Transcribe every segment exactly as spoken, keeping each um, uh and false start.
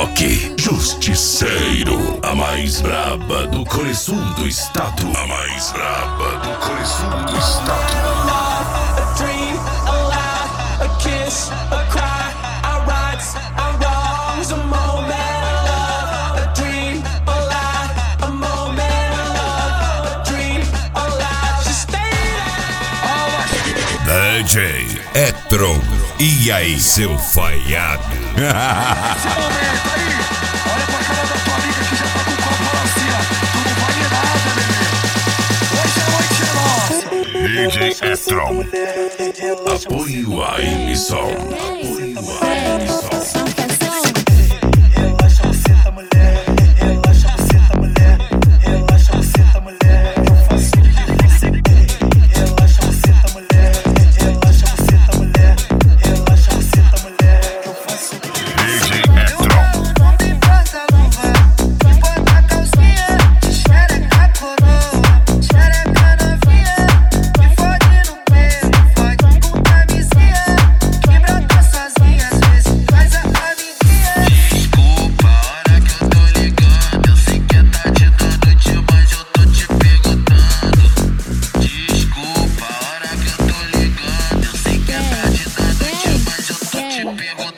Rock, Justiceiro, a mais braba do Cone Sul do estado. A mais braba do Cone Sul do estado. A dream, a lie, a kiss, a cry, our rights, our wrongs, a moment of love. A dream, a lie, a moment of love. A dream, a lie, just stay there. D J Etron, e aí, seu falhado? Esse momento aí, olha pra cara da tua amiga que já tá com o copo lá assim, ó. Tu não vale nada, bebê. Hoje a noite é nossa. D J Etron, apoio a emissão. Apoio a emissão. Relaxa, você tá mulher. Relaxa, você tá mulher. Relaxa, você tá mulher. Eu faço o que você quer. Relaxa, você tá mulher. Relaxa, você tá mulher. Relaxa, você tá mulher. Eu faço o que D J Etron. não tem força, não vai. Bota a calcinha, xereca a coroa, xereca novinha, me fode no peito, fode com camisinha, que brota sozinha, às vezes faz a amiguinha. Desculpa a hora que eu tô ligando, eu sei que é tarde da noite, mas eu tô te perguntando. Desculpa a hora que eu tô ligando, eu sei que é tarde da noite, mas eu tô te perguntando.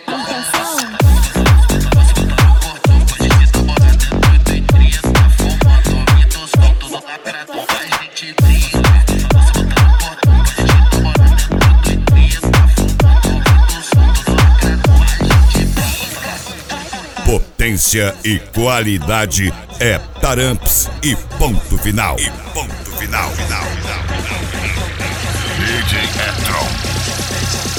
Potência e qualidade é Taramps e ponto final. E ponto final. final, final, final. D J Etron.